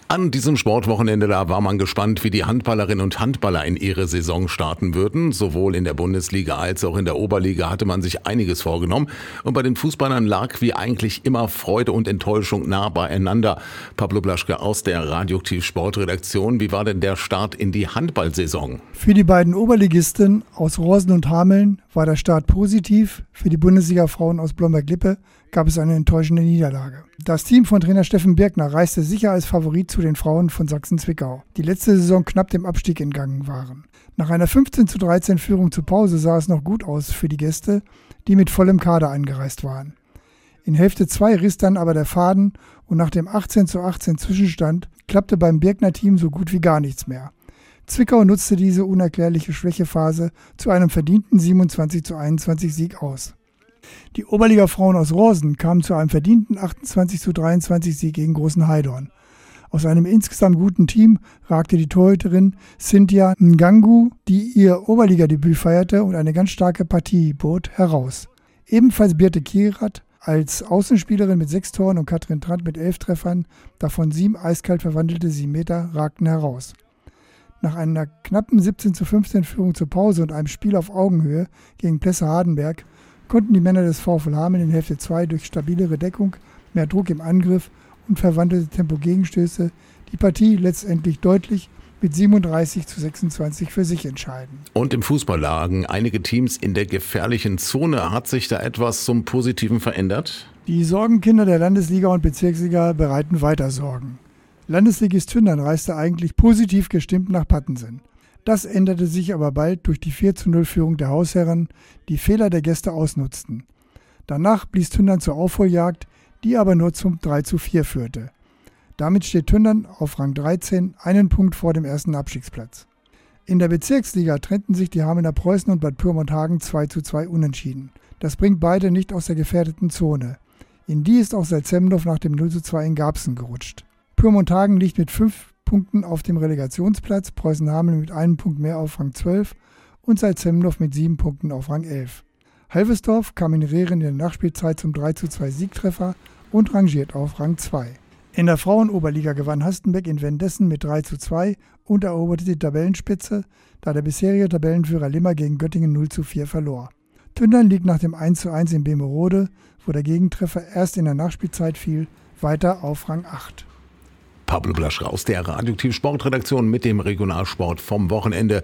An diesem Sportwochenende da war man gespannt, wie die Handballerinnen und Handballer in ihre Saison starten würden. Sowohl in der Bundesliga als auch in der Oberliga hatte man sich einiges vorgenommen. Und bei den Fußballern lag wie eigentlich immer Freude und Enttäuschung nah beieinander. Pablo Blaschke aus der Radioaktiv Sportredaktion. Wie war denn der Start in die Handballsaison? Für die beiden Oberligisten aus Rorsen und Hameln war der Start positiv. Für die Bundesliga-Frauen aus Blomberg-Lippe gab es eine enttäuschende Niederlage. Das Team von Trainer Steffen Birkner reiste sicher als Favorit zu den Frauen von Sachsen-Zwickau, die letzte Saison knapp dem Abstieg entgangen waren. Nach einer 15:13 Führung zur Pause sah es noch gut aus für die Gäste, die mit vollem Kader eingereist waren. In Hälfte 2 riss dann aber der Faden und nach dem 18:18 Zwischenstand klappte beim Birkner-Team so gut wie gar nichts mehr. Zwickau nutzte diese unerklärliche Schwächephase zu einem verdienten 27:21 Sieg aus. Die Oberliga-Frauen aus Rorsen kamen zu einem verdienten 28:23 Sieg gegen Großen Heidorn. Aus einem insgesamt guten Team ragte die Torhüterin Cynthia Ngangu, die ihr Oberligadebüt feierte und eine ganz starke Partie bot, heraus. Ebenfalls Birte Kierath als Außenspielerin mit 6 Toren und Katrin Trant mit 11 Treffern, davon 7 eiskalt verwandelte 7 Meter, ragten heraus. Nach einer knappen 17:15 Führung zur Pause und einem Spiel auf Augenhöhe gegen Plesse-Hardenberg konnten die Männer des VfL Hameln in Hälfte 2 durch stabilere Deckung, mehr Druck im Angriff und verwandelte Tempogegenstöße die Partie letztendlich deutlich mit 37:26 für sich entscheiden. Und im Fußball lagen einige Teams in der gefährlichen Zone. Hat sich da etwas zum Positiven verändert? Die Sorgenkinder der Landesliga und Bezirksliga bereiten weiter Sorgen. Landesligist Tündern reiste eigentlich positiv gestimmt nach Pattensen. Das änderte sich aber bald durch die 4:0-Führung der Hausherren, die Fehler der Gäste ausnutzten. Danach blies Tündern zur Aufholjagd, die aber nur zum 3:4 führte. Damit steht Tündern auf Rang 13, einen Punkt vor dem ersten Abstiegsplatz. In der Bezirksliga trennten sich die Hamelner Preußen und Bad Pyrmont-Hagen 2:2 unentschieden. Das bringt beide nicht aus der gefährdeten Zone. In die ist auch Salzemdorf nach dem 0:2 in Garbsen gerutscht. Pyrmont-Hagen liegt mit 5 Punkten auf dem Relegationsplatz, Preußen-Hameln mit einem Punkt mehr auf Rang 12 und Salzemdorf mit 7 Punkten auf Rang 11. Halvesdorf kam in Rehren in der Nachspielzeit zum 3:2 Siegtreffer und rangiert auf Rang 2. In der Frauenoberliga gewann Hastenbeck in Wendessen mit 3:2 und eroberte die Tabellenspitze, da der bisherige Tabellenführer Limmer gegen Göttingen 0:4 verlor. Tündern liegt nach dem 1:1 in Bemerode, wo der Gegentreffer erst in der Nachspielzeit fiel, weiter auf Rang 8. Pablo Blaschke aus der Radioaktiv Sportredaktion mit dem Regionalsport vom Wochenende.